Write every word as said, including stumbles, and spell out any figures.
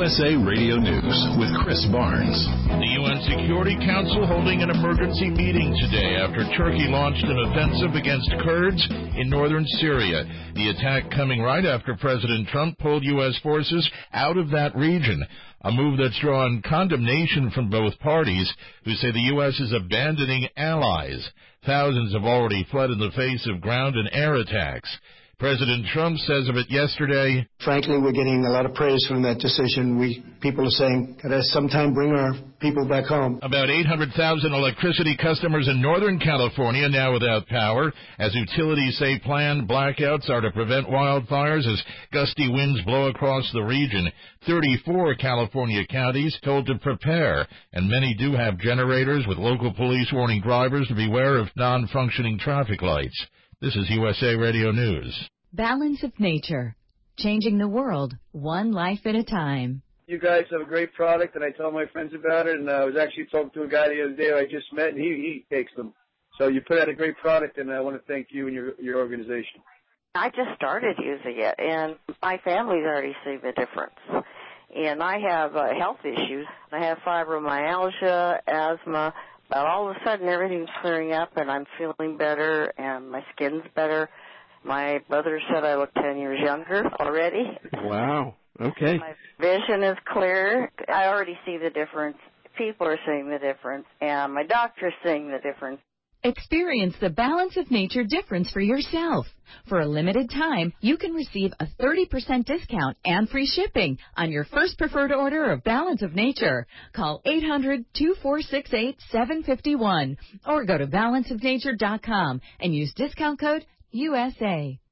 S A Radio News with Chris Barnes. The U N Security Council holding an emergency meeting today after Turkey launched an offensive against Kurds in northern Syria. The attack coming right after President Trump pulled U S forces out of that region, a move that's drawn condemnation from both parties, who say the U S is abandoning allies. Thousands have already fled in the face of ground and air attacks. President Trump says of it yesterday, frankly, we're getting a lot of praise from that decision. We people are saying, gotta sometime bring our people back home. About eight hundred thousand electricity customers in Northern California now without power, as utilities say planned blackouts are to prevent wildfires as gusty winds blow across the region. thirty-four California counties told to prepare, and many do have generators, with local police warning drivers to beware of non-functioning traffic lights. This is U S A Radio News. Balance of Nature, changing the world one life at a time. You guys have a great product, and I tell my friends about it, and I was actually talking to a guy the other day I just met, and he, he takes them. So you put out a great product, and I want to thank you and your, your organization. I just started using it, and my family's already seen the difference. And I have uh, health issues. I have fibromyalgia, asthma. But all of a sudden, everything's clearing up, and I'm feeling better, and my skin's better. My brother said I look ten years younger already. Wow. Okay. My vision is clear. I already see the difference. People are seeing the difference, and my doctor's seeing the difference. Experience the Balance of Nature difference for yourself. For a limited time, you can receive a thirty percent discount and free shipping on your first preferred order of Balance of Nature. Call eight hundred, two four six eight, seven five one or go to balance of nature dot com and use discount code U S A.